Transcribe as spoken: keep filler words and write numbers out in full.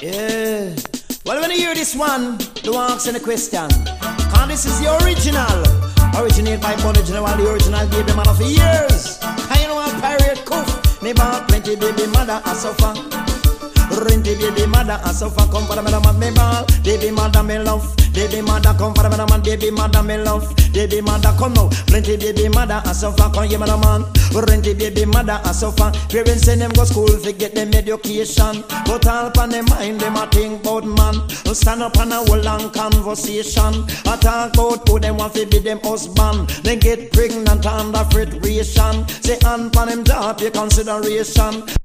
Yeah. Well, when you hear this one, don't ask any question. Cause this is the original. Originated by Bonnie General, the original baby mother for years. I know a pirate cook. Me bought plenty baby mother a suffer. Renty baby mother a suffer. Come for the man me ball. Baby mother me love. Baby mother come for the man. Baby mother me love. Baby mother come now. Plenty baby mother a suffer. Come here man man. Renty baby mother a suffer. Parents send them go school to get them education. But all upon them mind them a think about man. Stand up on a whole long conversation. I talk about who them want to be them husband. Then get pregnant under federation. Say on for them job your consideration.